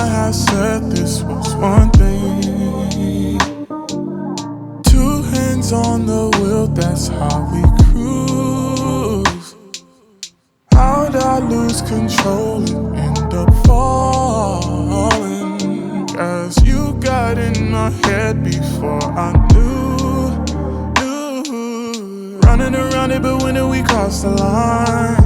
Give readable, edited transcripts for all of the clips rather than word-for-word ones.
have said this was one thing. Two hands on the wheel, that's how we cruise. How'd I lose control and end up falling? Guess you got in my head before I knew. Running around it, but when did we cross the line?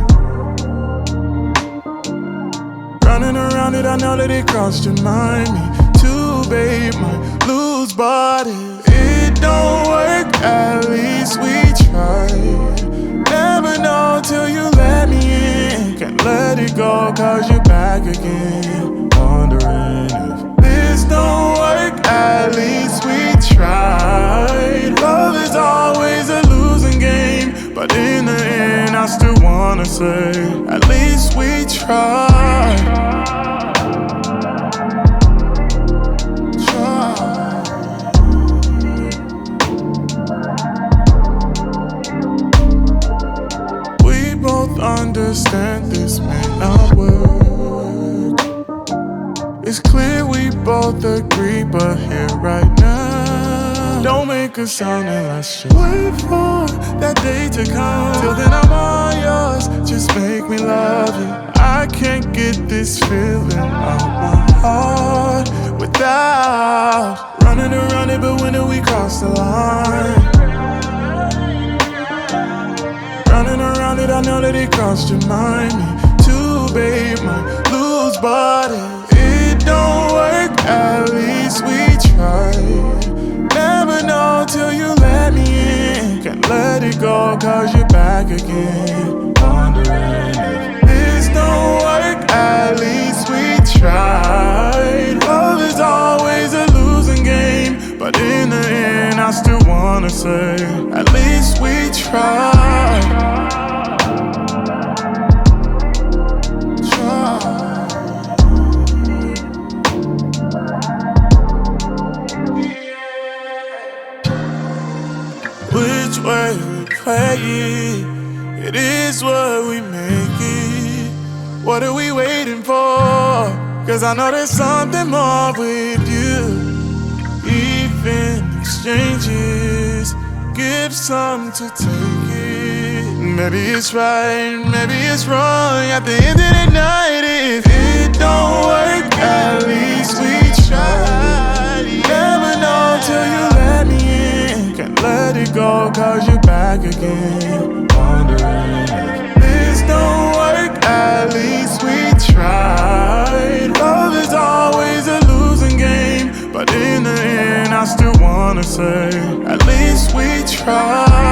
Running around it, I know that it crossed your mind. Me too, babe, might lose, but if it don't work, at least we tried. Never know till you let me in. Can't let it go, cause you're back again. Wondering if this don't work, at least we tried. Love is always a losing game, but in the end I still wanna say, at least we tried. We both understand this may not work. It's clear we both agree, but here right now, don't make a sound unless you wait for that day to come. Till then I'm all yours, just make me love you. I can't get this feeling out my heart without running around it, but when do we cross the line? Running around it, I know that it crossed your mind. Me too, babe, might lose, but if it don't work, at least we tried. Never know till you let me in. Can't let it go, cause you're back again. Wondering if this don't work, at least we tried. Love is always a losing game, but in the end I still wanna say, at least we tried. Which way we play it, it is what we make it. What are we waiting for? Cause I know there's something more with you. Even exchanges, give some to take it. Maybe it's right, maybe it's wrong. At the end of the night, if it don't work, at least we tried. Never know till you let me in. Can't let it go, cause you're back again. Wondering if this don't work, at least we tried. Love is always a losing game, but in the end I still wanna say, at least we tried.